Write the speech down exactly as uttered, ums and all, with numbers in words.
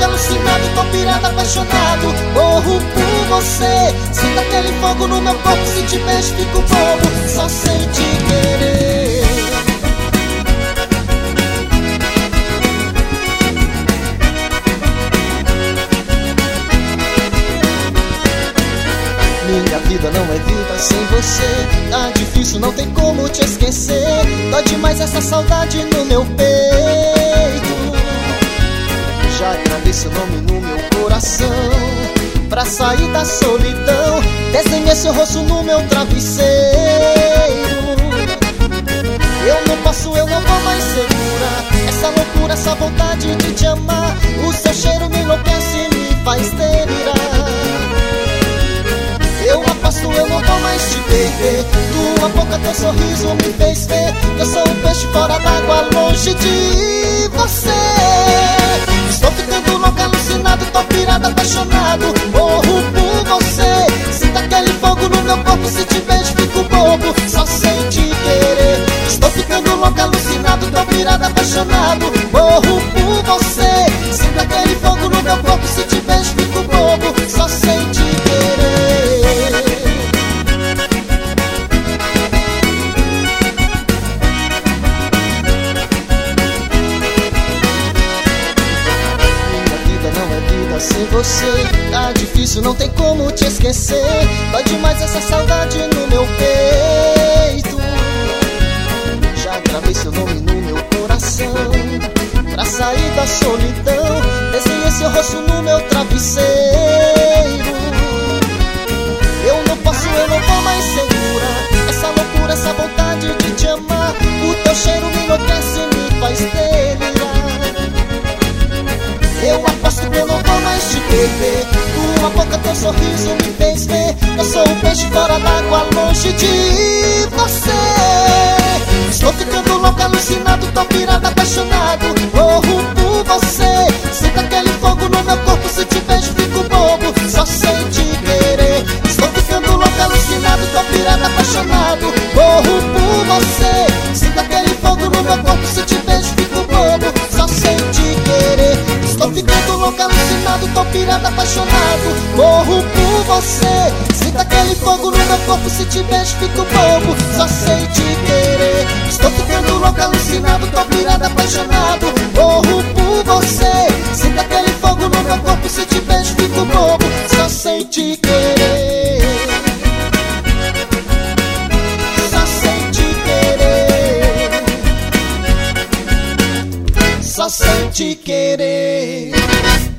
alucinado, tô pirado, apaixonado. Morro por você. Sinto aquele fogo no meu corpo, se te beijo fico bobo, só sei te querer. Minha vida não é vida sem você. Tá difícil, não tem como te esquecer. Dói demais essa saudade no meu peito. Já gravei seu nome no meu coração, pra sair da solidão. Desenhei seu rosto no meu travesseiro. Eu não posso, eu não vou mais segurar essa loucura, essa vontade de te amar. O seu cheiro me enlouquece e me faz delirar. Eu aposto, eu não vou mais te perder. Tua boca, teu sorriso me fez ver que eu sou um peixe fora d'água, longe de você. Estou ficando louco, alucinado, tô pirado, apaixonado. Morro por você. Sinto aquele fogo no meu corpo, se te beijo fico bobo, só sei te querer. Estou ficando louco, alucinado, tô pirado, apaixonado. Morro por você. Sinto aquele fogo no meu corpo, se te beijo fico bobo, só sei te querer. Sem você tá difícil, não tem como te esquecer. Dói demais essa saudade no meu peito. Já gravei seu nome no meu coração, pra sair da solidão. Desenhei seu rosto no meu travesseiro. Eu não posso, eu não vou mais segurar essa loucura, essa vontade de te amar. O teu cheiro me enlouquece e me faz delirar. Eu aposto que eu não vou mais te perder. Tua boca, teu sorriso me fez ver eu sou um peixe fora d'água, longe de você. Estou ficando louco, alucinado, tô pirado, apaixonado. Morro por você. Sinto aquele fogo no meu corpo, se te beijo fico bobo, só sei te querer. Estou ficando louco, alucinado, tô pirado, apaixonado. Morro por você. Sinto aquele fogo no meu corpo, se te beijo fico bobo, só sei te querer. Estou ficando louco, alucinado, tô pirado, apaixonado. Morro por você. Sinto aquele fogo no meu corpo, se te beijo fico bobo, só sei te querer. Estou ficando louco, alucinado, tô pirado, apaixonado. Morro por você. Sinto aquele fogo no meu corpo, se te beijo fico bobo, só sei te querer. Só sei te querer. Só sei te querer.